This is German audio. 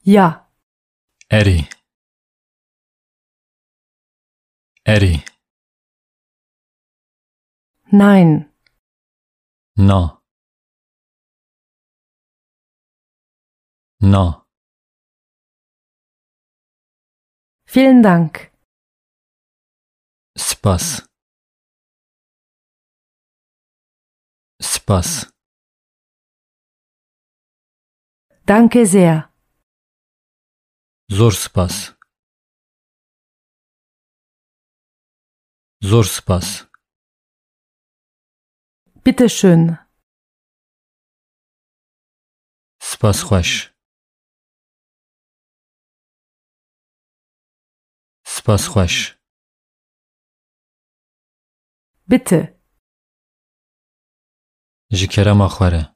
Ja. Eri. Eri. Nein. Na. Na. Vielen Dank. Spas. Spas. Danke sehr. Zor spas. Zor spas. Bitte schön. Spas خوش. Spas خوش. Bitte. Ji kerema xwe re.